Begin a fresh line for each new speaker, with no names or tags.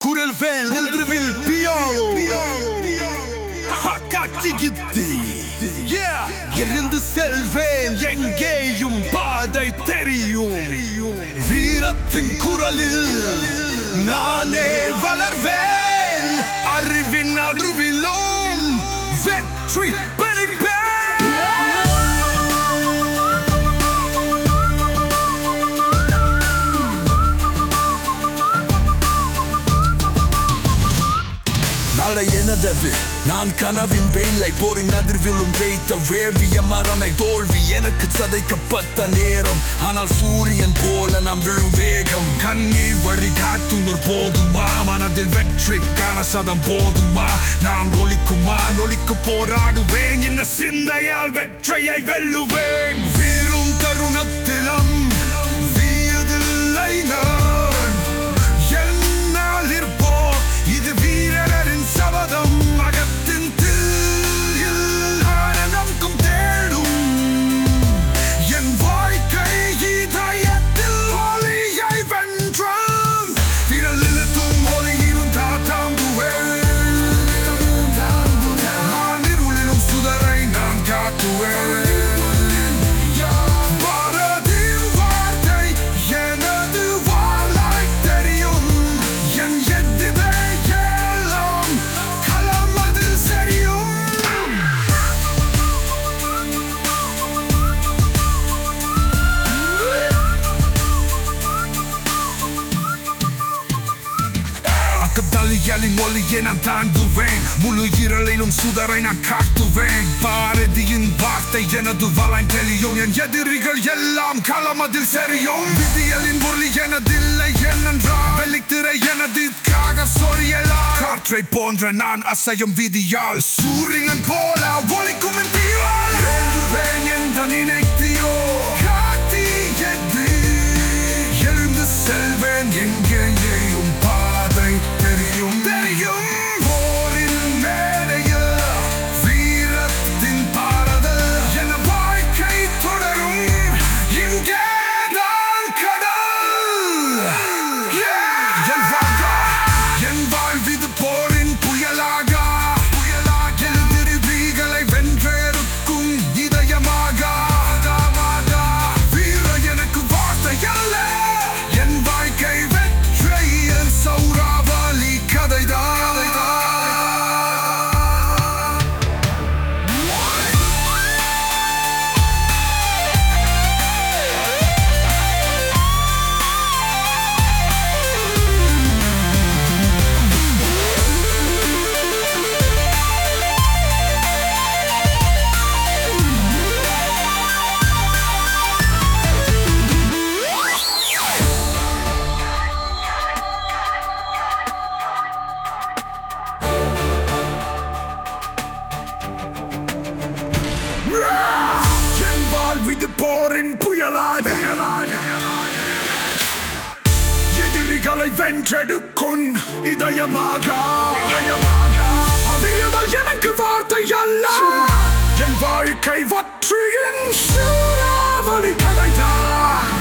Kurel ven, Eldrivil piano Kaçtı gitti Yerinde selven Yengeyum Baday teriyum Viratın kuralı Nane valer ven Arvin adruvilom Vetri beni ben
Alla yenadeve நான் கனவின் வேலை போரின் அதிர்விலும் ஜெயித்த வேள்விய மரணை தோல்வி எனக்கு சதைக்கப்பட்ட நேரம் ஆனால் சூரியன் போல நாம் விழும் வேகம் கண்ணீர் வழி காத்துணர் போதுமா மனதில் வெற்றிக்கான சதம் போதுமா நான் ஒலிக்க போராடுவேன் இந்த சிந்தையால் வெற்றியை வெல்லுவேன் வீரும் தருணத்திலும் வீதில்லை நான் என்னால் இருப்போம் இது வீரரின் சபதம் அகத்தின் தீயில் ஆனந்தம் தேடும் என் வாழ்க்கை இதயத்தில் ஒளியை வென்றான் விரலிலும் ஒளியிலும் தாத்தாம்புவேன் நான் இருளிலும் சுடரை நான் காட்டுவேன் Yelin ஒளியை நான் தாண்டுவேன் முழு இரளிலும் சுடரை நான் காட்டுவேன் பாரதியின் வார்த்தை எனது வளம் தெரியும் என் எதிரிகள் எல்லாம் களமதில் சரியும் விதியலின் ஒளி எனதில்லை என்னென்றால் வெளித்திரை எனதுக்காக சொரியலாம் காற்றை போன்ற நான் அசையும் விதியால் சூரியன் போல ஒளிக்கும் என் தீவால் எழுவேன் என்று நினைத்தியோ காட்டி எது எழுந்து செல்வேன் எங்கேயும் பாதை தெரியும் போரின் மேடையில் வீரத்தின் பாரதல் என வாழ்க்கை தொடரும் இங்கேதான் கடல் என் வாழ்விது போரின் புயலாக எதிரிகளை வென்றெடுக்கும் இதயமாக வீர எனக்கு வார்த்தை அல்ல என் வாழ்க்கை வெற்றியின் சௌராவளி கதைதான் இது போரின் புயலாக எதிரிகளை வென்றெடுக்கும் இதயமாக அதில் எனக்கு வார்த்தை அல்ல என் வாழ்க்கை வற்றியின் சூறாவளி கதைதான்